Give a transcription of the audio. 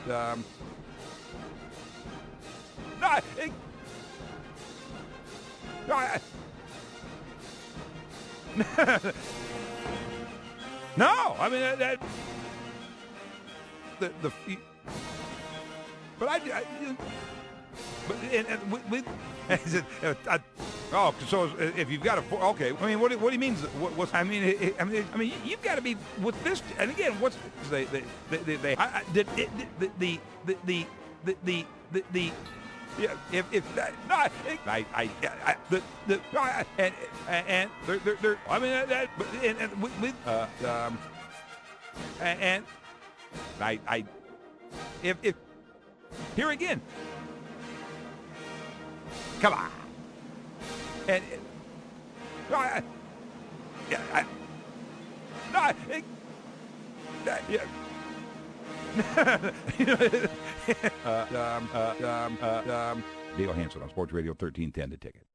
no, no, I mean the but but with oh, so if you've got a okay, I mean, what do you mean? What's I mean, I mean, you've got to be with this. And again, what's they did the yeah, if that no, I and they're I mean that and with and I if here again, come on, and yeah, no, yeah. Dale Hansen on Sports Radio 1310 The Ticket.